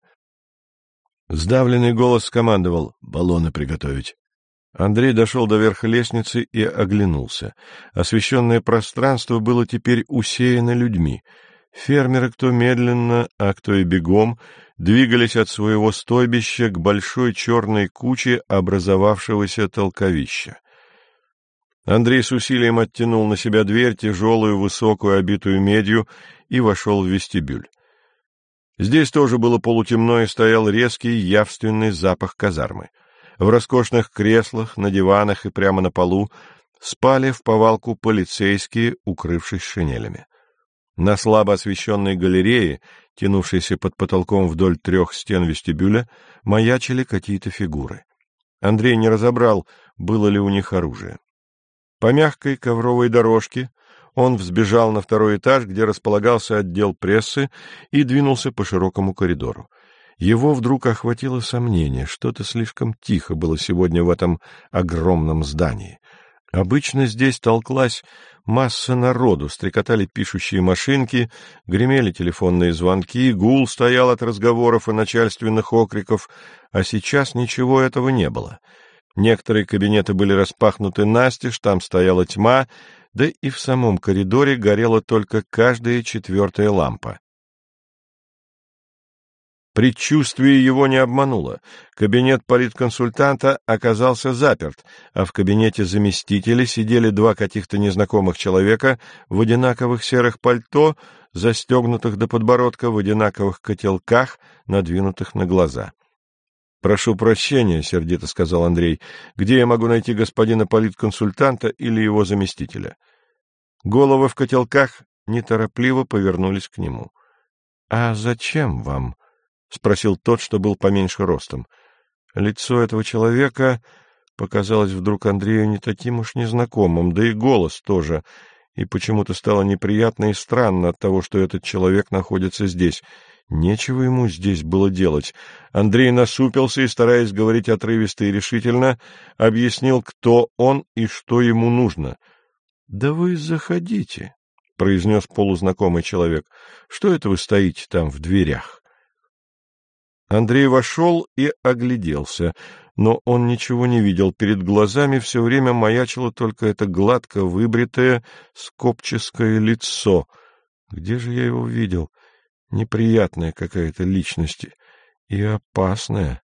Сдавленный голос скомандовал: — Баллоны приготовить. Андрей дошел до верха лестницы и оглянулся. Освещенное пространство было теперь усеяно людьми. Фермеры, кто медленно, а кто и бегом, двигались от своего стойбища к большой черной куче образовавшегося толковища. Андрей с усилием оттянул на себя дверь, тяжелую, высокую, обитую медью, и вошел в вестибюль. Здесь тоже было полутемно и стоял резкий, явственный запах казармы. В роскошных креслах, на диванах и прямо на полу спали вповалку полицейские, укрывшись шинелями. На слабо освещенной галерее, тянувшейся под потолком вдоль 3 стен вестибюля, маячили какие-то фигуры. Андрей не разобрал, было ли у них оружие. По мягкой ковровой дорожке он взбежал на 2-й этаж, где располагался отдел прессы, и двинулся по широкому коридору. Его вдруг охватило сомнение, что-то слишком тихо было сегодня в этом огромном здании. Обычно здесь толклась масса народу, стрекотали пишущие машинки, гремели телефонные звонки, гул стоял от разговоров и начальственных окриков, а сейчас ничего этого не было. Некоторые кабинеты были распахнуты настежь, там стояла тьма, да и в самом коридоре горела только каждая 4-я лампа. Предчувствие его не обмануло. Кабинет политконсультанта оказался заперт, а в кабинете заместителя сидели 2 каких-то незнакомых человека в одинаковых серых пальто, застегнутых до подбородка, в одинаковых котелках, надвинутых на глаза. — Прошу прощения, — сердито сказал Андрей, — где я могу найти господина политконсультанта или его заместителя? Головы в котелках неторопливо повернулись к нему. — А зачем вам? — спросил тот, что был поменьше ростом. Лицо этого человека показалось вдруг Андрею не таким уж незнакомым, да и голос тоже, и почему-то стало неприятно и странно от того, что этот человек находится здесь. Нечего ему здесь было делать. Андрей насупился и, стараясь говорить отрывисто и решительно, объяснил, кто он и что ему нужно. — Да вы заходите, — произнес полузнакомый человек. — Что это вы стоите там в дверях? Андрей вошел и огляделся, но он ничего не видел. Перед глазами все время маячило только это гладко выбритое скопческое лицо. Где же я его видел? Неприятная какая-то личность и опасная.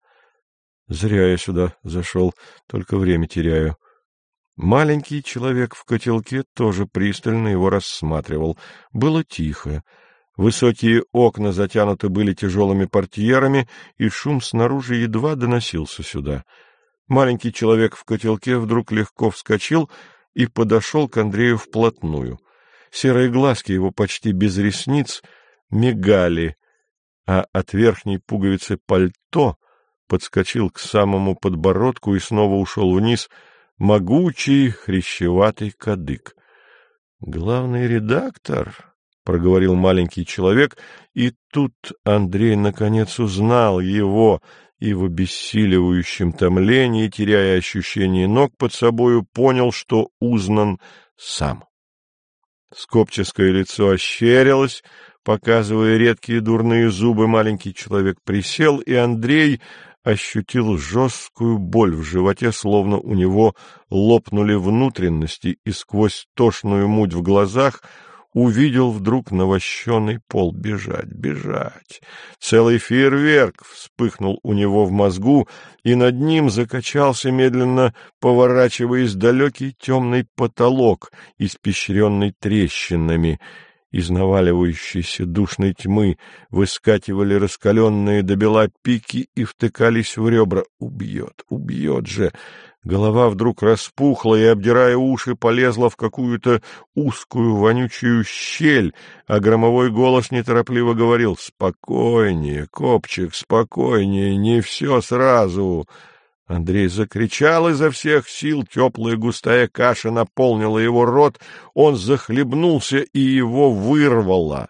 Зря я сюда зашел, только время теряю. Маленький человек в котелке тоже пристально его рассматривал. Было тихо. Высокие окна затянуты были тяжелыми портьерами, и шум снаружи едва доносился сюда. Маленький человек в котелке вдруг легко вскочил и подошел к Андрею вплотную. Серые глазки его почти без ресниц мигали, а от верхней пуговицы пальто подскочил к самому подбородку и снова ушел вниз могучий хрящеватый кадык. — Главный редактор, — проговорил маленький человек, и тут Андрей наконец узнал его и в обессиливающем томлении, теряя ощущение ног под собою, понял, что узнан сам. Скопческое лицо ощерилось, показывая редкие дурные зубы. Маленький человек присел, и Андрей ощутил жесткую боль в животе, словно у него лопнули внутренности, и сквозь тошную муть в глазах увидел вдруг навощенный пол. Бежать, бежать! Целый фейерверк вспыхнул у него в мозгу, и над ним закачался, медленно поворачиваясь, далекий темный потолок, испещренный трещинами. Из наваливающейся душной тьмы выскакивали раскаленные до бела пики и втыкались в ребра. Убьет, убьет же! Голова вдруг распухла и, обдирая уши, полезла в какую-то узкую вонючую щель, а громовой голос неторопливо говорил: «Спокойнее, копчик, спокойнее, не все сразу». Андрей закричал изо всех сил, теплая густая каша наполнила его рот, он захлебнулся и его вырвало.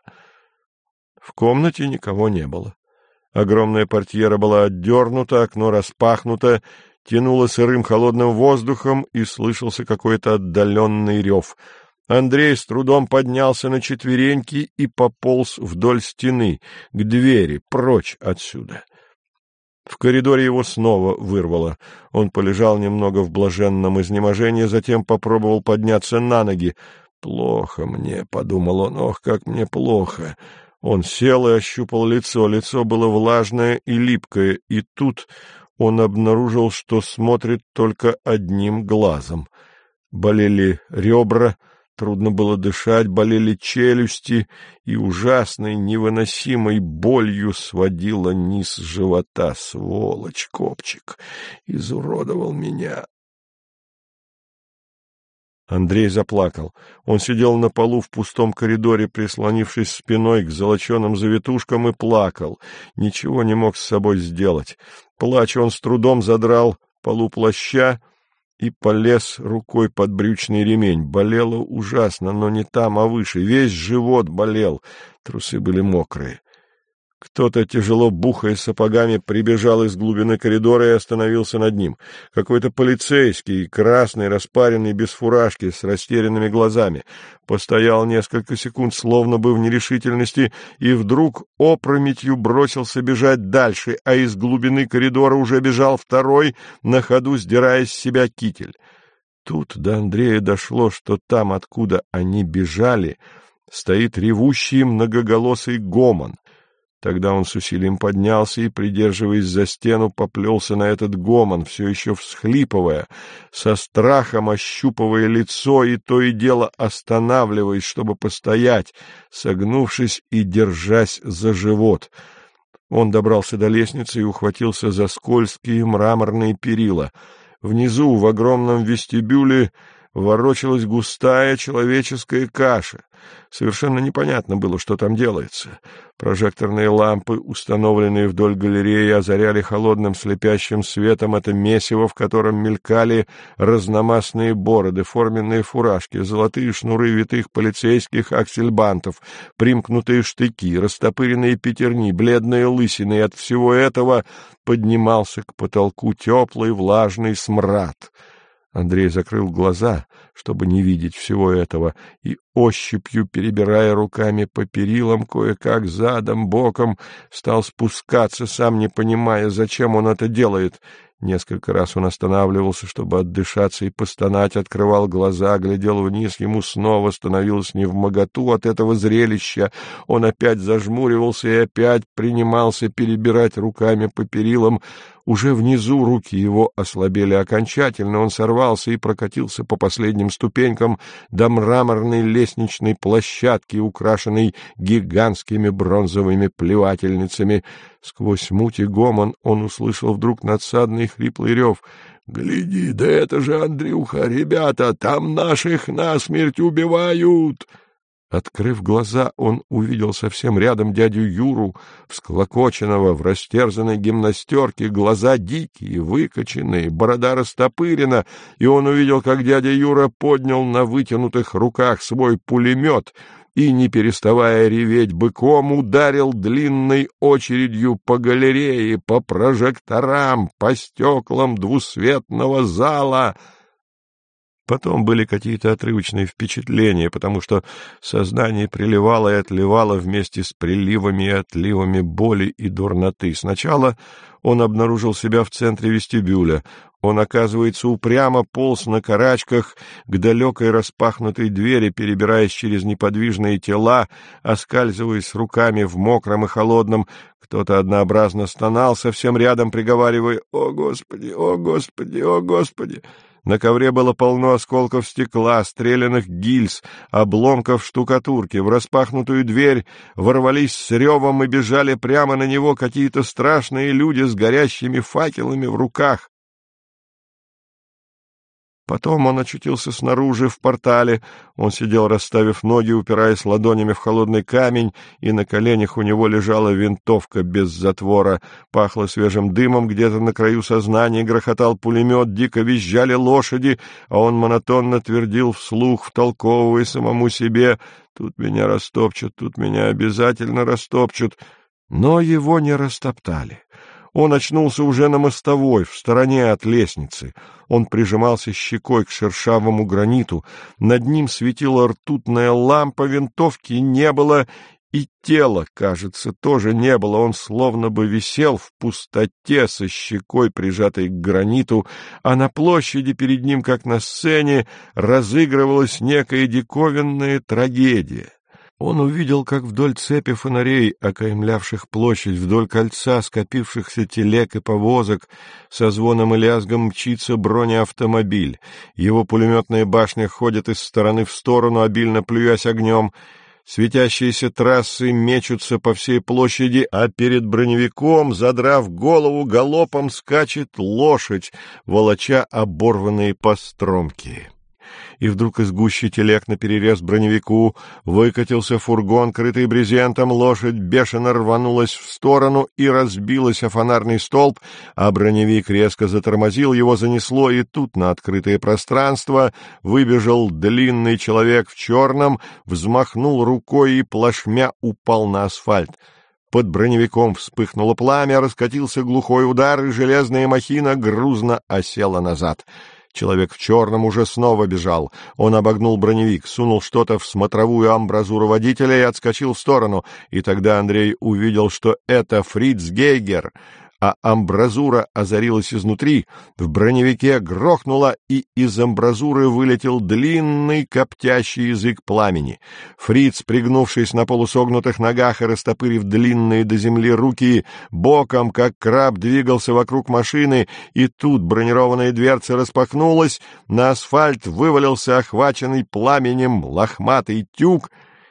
В комнате никого не было. Огромная портьера была отдернута, окно распахнуто, тянуло сырым холодным воздухом, и слышался какой-то отдаленный рев. Андрей с трудом поднялся на четвереньки и пополз вдоль стены, к двери, прочь отсюда. В коридоре его снова вырвало. Он полежал немного в блаженном изнеможении, затем попробовал подняться на ноги. «Плохо мне», — подумал он, — «ох, как мне плохо». Он сел и ощупал лицо. Лицо было влажное и липкое, и тут он обнаружил, что смотрит только одним глазом. Болели ребра, трудно было дышать, болели челюсти, и ужасной, невыносимой болью сводила низ живота. Сволочь, Копчик, изуродовал меня. Андрей заплакал. Он сидел на полу в пустом коридоре, прислонившись спиной к золоченым завитушкам, и плакал. Ничего не мог с собой сделать. Плача, он с трудом задрал полу плаща и полез рукой под брючный ремень. Болело ужасно, но не там, а выше. Весь живот болел. Трусы были мокрые. Кто-то, тяжело бухая сапогами, прибежал из глубины коридора и остановился над ним. Какой-то полицейский, красный, распаренный, без фуражки, с растерянными глазами. Постоял несколько секунд, словно бы в нерешительности, и вдруг опрометью бросился бежать дальше, а из глубины коридора уже бежал второй, на ходу сдирая с себя китель. Тут до Андрея дошло, что там, откуда они бежали, стоит ревущий многоголосый гомон. Тогда он с усилием поднялся и, придерживаясь за стену, поплелся на этот гомон, все еще всхлипывая, со страхом ощупывая лицо и то и дело останавливаясь, чтобы постоять, согнувшись и держась за живот. Он добрался до лестницы и ухватился за скользкие мраморные перила. Внизу, в огромном вестибюле, ворочалась густая человеческая каша. Совершенно непонятно было, что там делается. Прожекторные лампы, установленные вдоль галереи, озаряли холодным слепящим светом это месиво, в котором мелькали разномастные бороды, форменные фуражки, золотые шнуры витых полицейских аксельбантов, примкнутые штыки, растопыренные пятерни, бледные лысины, и от всего этого поднимался к потолку теплый влажный смрад. Андрей закрыл глаза, чтобы не видеть всего этого, и ощупью, перебирая руками по перилам, кое-как задом, боком, стал спускаться, сам не понимая, зачем он это делает. Несколько раз он останавливался, чтобы отдышаться и постонать, открывал глаза, глядел вниз, ему снова становилось невмоготу от этого зрелища. Он опять зажмуривался и опять принимался перебирать руками по перилам. Уже внизу руки его ослабели окончательно, он сорвался и прокатился по последним ступенькам до мраморной лестничной площадки, украшенной гигантскими бронзовыми плевательницами. Сквозь муть и гомон он услышал вдруг надсадный хриплый рев. — Гляди, да это же Андрюха! Ребята, там наших насмерть убивают! Открыв глаза, он увидел совсем рядом дядю Юру, всклокоченного, в растерзанной гимнастерке, глаза дикие, выкоченные, борода растопырена, и он увидел, как дядя Юра поднял на вытянутых руках свой пулемет и, не переставая реветь быком, ударил длинной очередью по галерее, по прожекторам, по стеклам двусветного зала. Потом были какие-то отрывочные впечатления, потому что сознание приливало и отливало вместе с приливами и отливами боли и дурноты. Сначала он обнаружил себя в центре вестибюля. Он, оказывается, упрямо полз на карачках к далекой распахнутой двери, перебираясь через неподвижные тела, оскальзываясь руками в мокром и холодном. Кто-то однообразно стонал совсем рядом, приговаривая: «О, Господи! О, Господи! О, Господи!» На ковре было полно осколков стекла, стрелянных гильз, обломков штукатурки. В распахнутую дверь ворвались с ревом и бежали прямо на него какие-то страшные люди с горящими факелами в руках. Потом он очутился снаружи, в портале. Он сидел, расставив ноги, упираясь ладонями в холодный камень, и на коленях у него лежала винтовка без затвора. Пахло свежим дымом где-то на краю сознания, грохотал пулемет, дико визжали лошади, а он монотонно твердил вслух, втолковывая самому себе: «Тут меня растопчут, тут меня обязательно растопчут». Но его не растоптали. Он очнулся уже на мостовой, в стороне от лестницы. Он прижимался щекой к шершавому граниту. Над ним светила ртутная лампа, винтовки не было, и тела, кажется, тоже не было. Он словно бы висел в пустоте со щекой, прижатой к граниту, а на площади перед ним, как на сцене, разыгрывалась некая диковинная трагедия. Он увидел, как вдоль цепи фонарей, окаймлявших площадь, вдоль кольца скопившихся телег и повозок, со звоном и лязгом мчится бронеавтомобиль. Его пулеметная башня ходит из стороны в сторону, обильно плюясь огнем. Светящиеся трассы мечутся по всей площади, а перед броневиком, задрав голову, галопом скачет лошадь, волоча оборванные постромки. И вдруг из гущи телег наперерез броневику выкатился фургон, крытый брезентом, лошадь бешено рванулась в сторону и разбилась о фонарный столб, а броневик резко затормозил, его занесло, и тут на открытое пространство выбежал длинный человек в черном, взмахнул рукой и плашмя упал на асфальт. Под броневиком вспыхнуло пламя, раскатился глухой удар, и железная махина грузно осела назад. Человек в черном уже снова бежал. Он обогнул броневик, сунул что-то в смотровую амбразуру водителя и отскочил в сторону. И тогда Андрей увидел, что это Фриц Гейгер, а амбразура озарилась изнутри, в броневике грохнуло, и из амбразуры вылетел длинный коптящий язык пламени. Фриц, пригнувшись на полусогнутых ногах и растопырив длинные до земли руки, боком, как краб, двигался вокруг машины, и тут бронированная дверца распахнулась, на асфальт вывалился охваченный пламенем лохматый тюк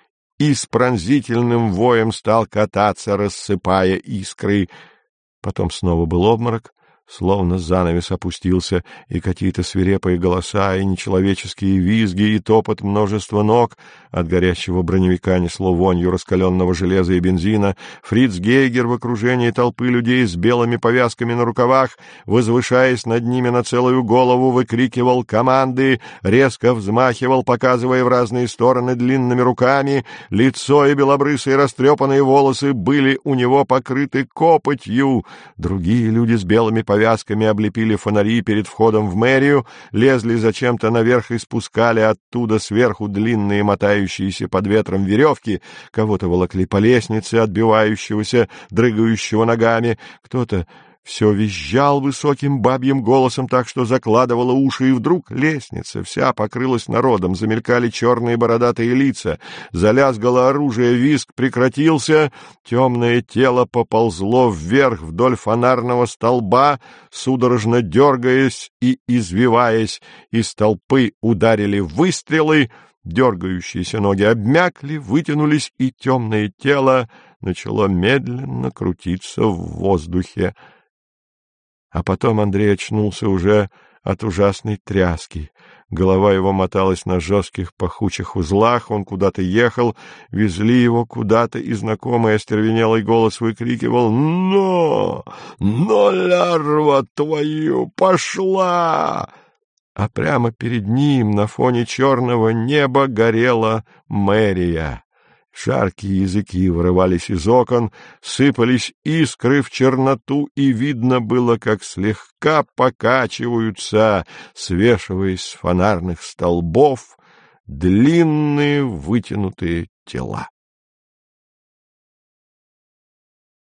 и с пронзительным воем стал кататься, рассыпая искры. Потом снова был обморок, словно занавес опустился, и какие-то свирепые голоса, и нечеловеческие визги, и топот множества ног. От горящего броневика несло вонью раскаленного железа и бензина. Фриц Гейгер в окружении толпы людей с белыми повязками на рукавах, возвышаясь над ними на целую голову, выкрикивал команды, резко взмахивал, показывая в разные стороны длинными руками. Лицо и белобрысые растрепанные волосы были у него покрыты копотью. Другие люди с белыми повязками облепили фонари перед входом в мэрию, лезли зачем-то наверх и спускали оттуда сверху длинные мотающиеся под ветром веревки, кого-то волокли по лестнице, отбивающегося, дрыгающего ногами, кто-то все визжал высоким бабьим голосом так, что закладывало уши, и вдруг лестница вся покрылась народом, замелькали черные бородатые лица, залязгало оружие, визг прекратился, темное тело поползло вверх вдоль фонарного столба, судорожно дергаясь и извиваясь, из толпы ударили выстрелы, дергающиеся ноги обмякли, вытянулись, и темное тело начало медленно крутиться в воздухе. А потом Андрей очнулся уже от ужасной тряски. Голова его моталась на жестких пахучих узлах, он куда-то ехал, везли его куда-то, и знакомый остервенелый голос выкрикивал: «Но! Но, лярва твою, пошла!» А прямо перед ним на фоне черного неба горела мэрия. Жаркие языки вырывались из окон, сыпались искры в черноту, и видно было, как слегка покачиваются, свешиваясь с фонарных столбов, длинные вытянутые тела.